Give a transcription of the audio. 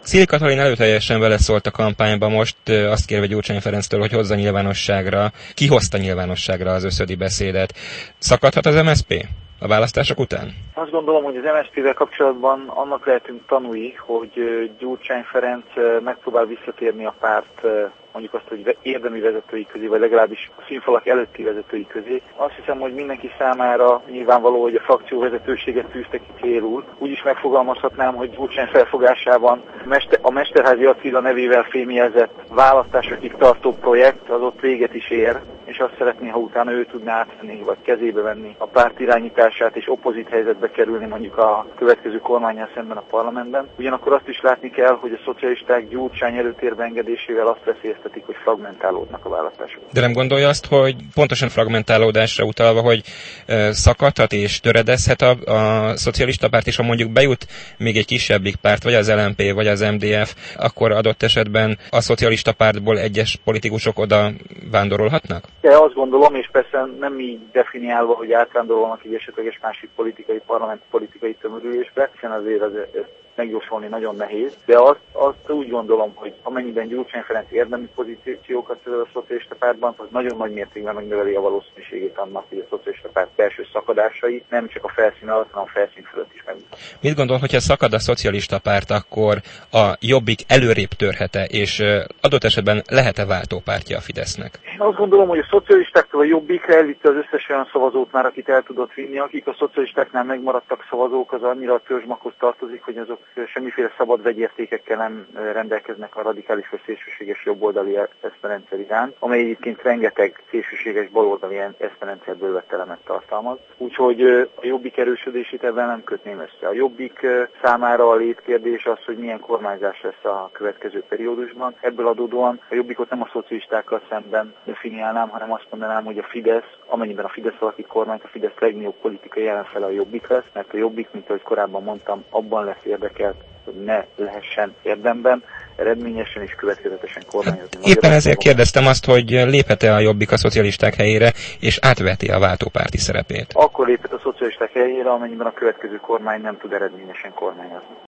Szili Katalin előteljesen beleszólt a kampányba, most azt kérve Gyurcsány Ferenctől, hogy hozza nyilvánosságra, kihozta nyilvánosságra az összödi beszédet. Szakadhat az MSZP a választások után? Azt gondolom, hogy az MSZP-vel kapcsolatban annak lehetünk tanúi, hogy Gyurcsány Ferenc megpróbál visszatérni a párt, mondjuk azt, hogy érdemi vezetői közé, vagy legalábbis a színfalak előtti vezetői közé. Azt hiszem, hogy mindenki számára nyilvánvaló, hogy a frakció vezetőséget tűzte ki célul. Úgy is megfogalmazhatnám, hogy Gyurcsány felfogásában a Mesterházy Attila nevével fémjelzett választásokig tartó projekt az ott véget is ér, és azt szeretné, ha utána ő tudná átvenni, vagy kezébe venni a párt irányítását, és opozit helyzetbe kerülni mondjuk a következő kormánnyal szemben a parlamentben. Ugyanakkor azt is látni kell, hogy a szocialisták Gyurcsány előtérbe engedésével azt veszélyeztetik, hogy fragmentálódnak a választások. De nem gondolja azt, hogy pontosan fragmentálódásra utalva, hogy szakadhat és töredezhet a szocialista párt, és ha mondjuk bejut még egy kisebbik párt, vagy az LMP, vagy az MDF, akkor adott esetben a szocialista pártból egyes politikusok oda vándorolhatnak? De azt gondolom, és persze nem így definiálva, hogy átvándorolnak egy esetleges másik politikai tömörülésbe, hiszen azért megjósolni nagyon nehéz, de azt úgy gondolom, hogy amennyiben Gyurcsány Ferenc érdemi pozíciókat szerez a szocialista pártban, az nagyon nagy mértékben megnöveli a valószínűségét annak, hogy a szocialista párt belső szakadásai nem csak a felszín alatt, hanem a felszín fölött is megmutatnak. Mit gondol, hogyha szakad a szocialista párt, akkor a Jobbik előrébb törhet-e, és adott esetben lehet-e váltópártja a Fidesznek? Én azt gondolom, hogy a szocialistáktól a Jobbikra elvitte az összes olyan szavazót már, akit el tudott vinni, akik a szocialistáknál megmaradtak szavazók, az annyira a törzsmaghoz tartozik, hogy azok semmiféle szabad vegyértékekkel nem rendelkeznek a radikális vagy szélsőséges jobboldali eszmerendszer iránt, amely egyébként rengeteg szélsőséges baloldali eszmerendszerből vett elemet tartalmaz. Úgyhogy a Jobbik erősödését ebben nem kötném össze. A Jobbik számára a létkérdés az, hogy milyen kormányzás lesz a következő periódusban. Ebből adódóan a Jobbikot nem a szocialistákkal szemben definiálnám, hanem azt mondanám, hogy a Fidesz, amennyiben a Fidesz alakít kormányt, a Fidesz legnagyobb politikai ellenfele a Jobbik lesz, mert a Jobbik, mint ahogy korábban mondtam, abban lesz érdekelt, hogy ne lehessen érdemben, eredményesen és következetesen kormányozni. Éppen ezért kérdeztem azt, hogy léphet-e a Jobbik a szocialisták helyére, és átveti a váltópárti szerepét. Akkor léphet a szocialisták helyére, amennyiben a következő kormány nem tud eredményesen kormányozni.